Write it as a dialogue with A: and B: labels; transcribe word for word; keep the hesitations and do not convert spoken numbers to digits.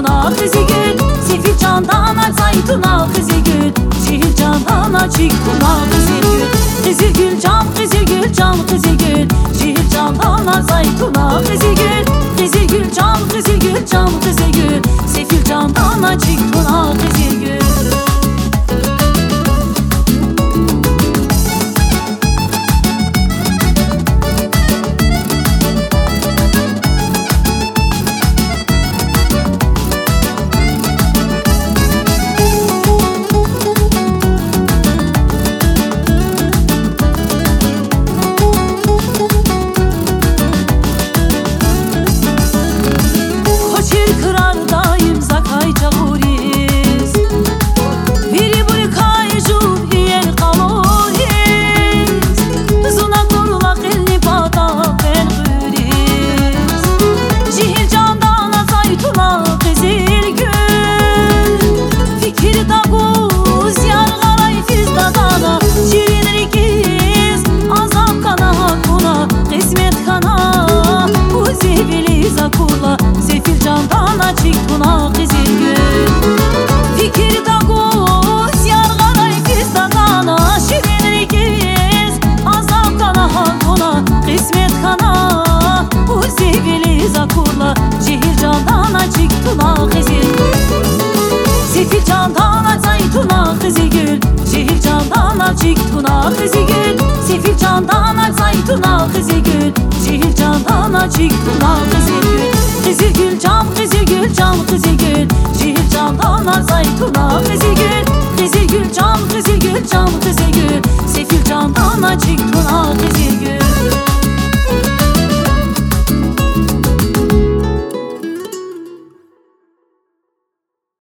A: zaytuna kızı gül, sefil candan zaytuna kızı gül, şehir candan çıktuna kızı gül. Kızı gül can, kızı gül can, kızı gül, şehir candan zaytuna kızı gül. Kızı gül can, kızı gül can, kızı gül, sefil candan çıktuna kızı gül. Sefil candan çıktuna kızı gül, fikir dağız yar qaray fizdana, şirin ikiz azap kana hakuna, kısmet kana bu sevgili zakurla, şehir candan çıktuna kızı gül. Sefil candan zaytuna kızı gül, şehir candan çıktuna kızı gül. Sefil candan zaytuna kızı gül, şehir candan çıktuna kızı gül. Kızı gül can, kızı gül can, kızı gül, şehir candan zaytuna kızı gül. Kızı gül can, kızı gül can, kızı gül, sefil candan çıktuna.